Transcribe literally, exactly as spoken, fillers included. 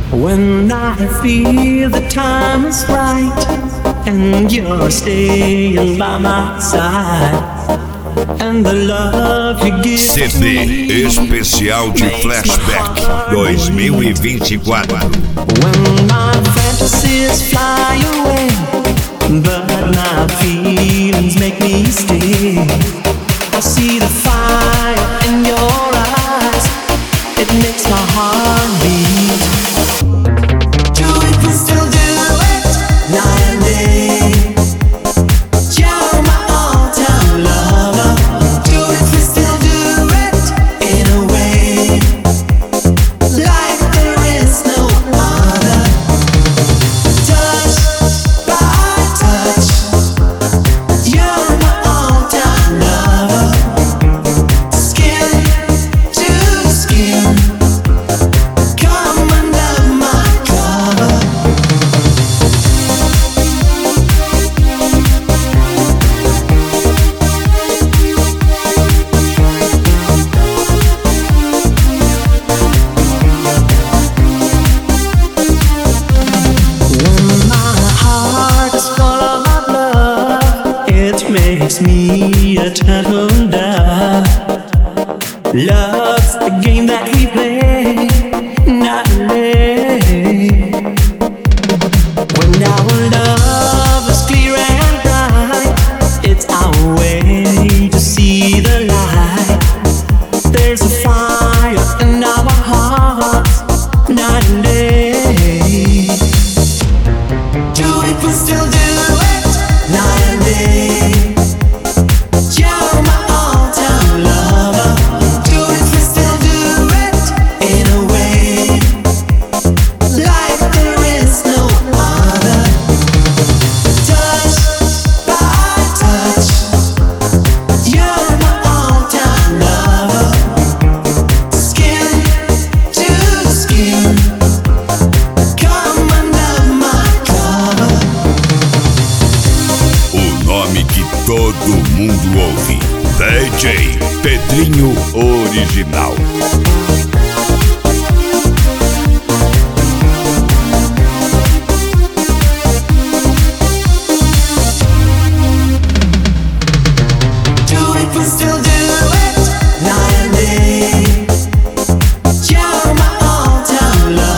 When I feel the time is right and you're staying by my side, and the love you give C D especial de Flashback dois mil e vinte e quatro. When my fantasies fly away, but my feelings make me stay. I see the fire in your eyes, it makes my heart beat. Do it, we still do it, night and day. You're my all-time lover. Do it, we still do it, in a way, like there is no other. Touch by touch, you're my all-time lover. Skin to skin, come under my cover. When my heart is full of love, it makes me a turtle dove. Love's the game that we play, not late. When our love is clear and bright, it's our way to see the light. There's a fire in our hearts, night and day. Do it, we still do it, night and day. You're my all-time lover. Do it, we still do it, in a way, like there is no other. Touch by touch, you're my all-time lover. Skin to skin, come under my cover. O nome que todo mundo ouve: D J Pedrinho Original. Do it, we still do it, night and day. You're my all-time love.